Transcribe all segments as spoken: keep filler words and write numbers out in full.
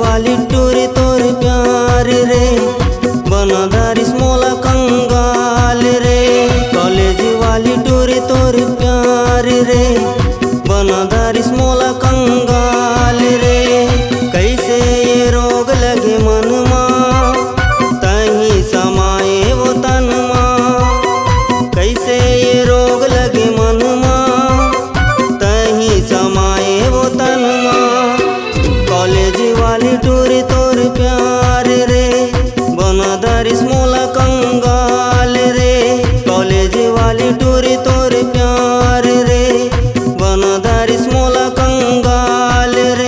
वाली टूरी तोर प्यार रे बनदारिस मोला कंगाल रे। कॉलेज वाली टूरी तोर प्यार रे बनदारिस मोला कंगाल रे। कैसे ये रोग लगे मन मा तही समाये वो तन मा। कैसे ये रोग लगे मन मा तही समाये वो तन मा। कॉलेज वाली टूरी तोर प्यार रे बनदारिस मोला कंगाल रे। कॉलेज वाली टूरी तोर प्यार रे बनदारिस मोला कंगाल रे।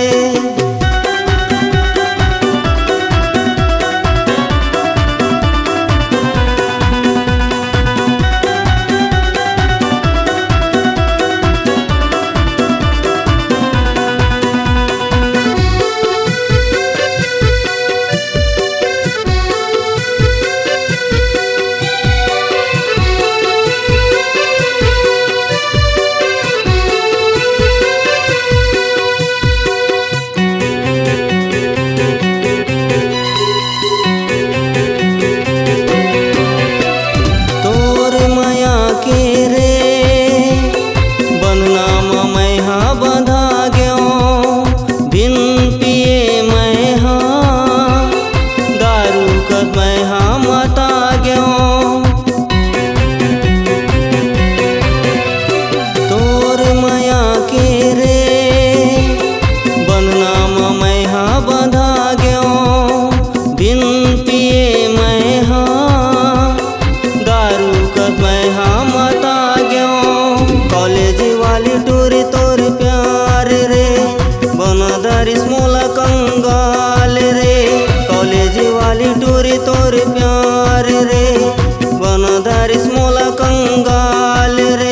कॉलेज वाली टूरी तोर प्यार रे बनदारिस मोला कंगाल रे। कॉलेज वाली टूरी तोर प्यार रे बनदारिस मोला कंगाल रे।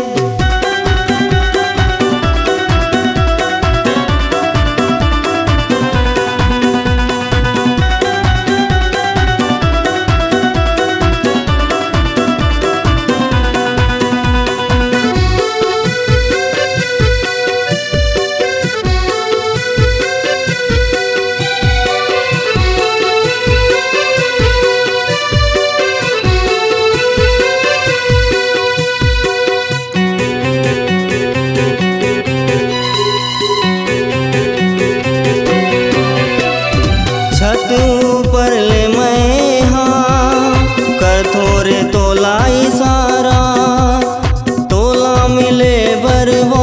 छत ऊपर ले मैं हाँ कर थोरे तोला इशारा तोला मिले बर वो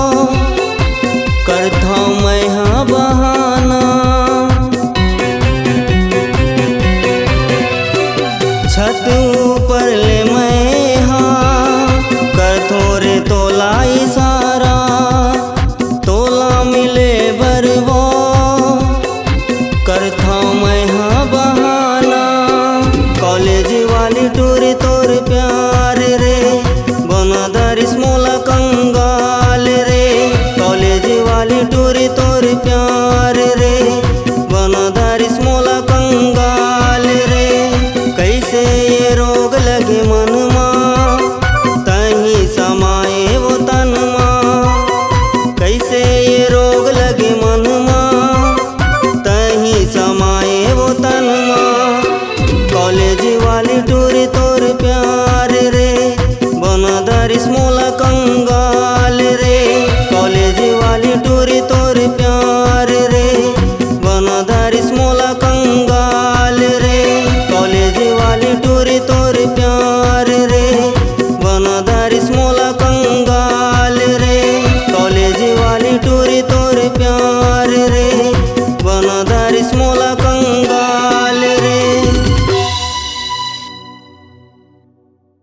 करता मैं हाँ बहाना। छत ऊपर ले मैं हाँ कर थोरे तोला इशारा तोला मिले बर वो करता मैं हाँ बहाना। कॉलेज वाली टूरी तोर प्यार रे बनदारिस मोला कंगाल रे। कॉलेज वाली टूरी तोर प्यार रे बनदारिस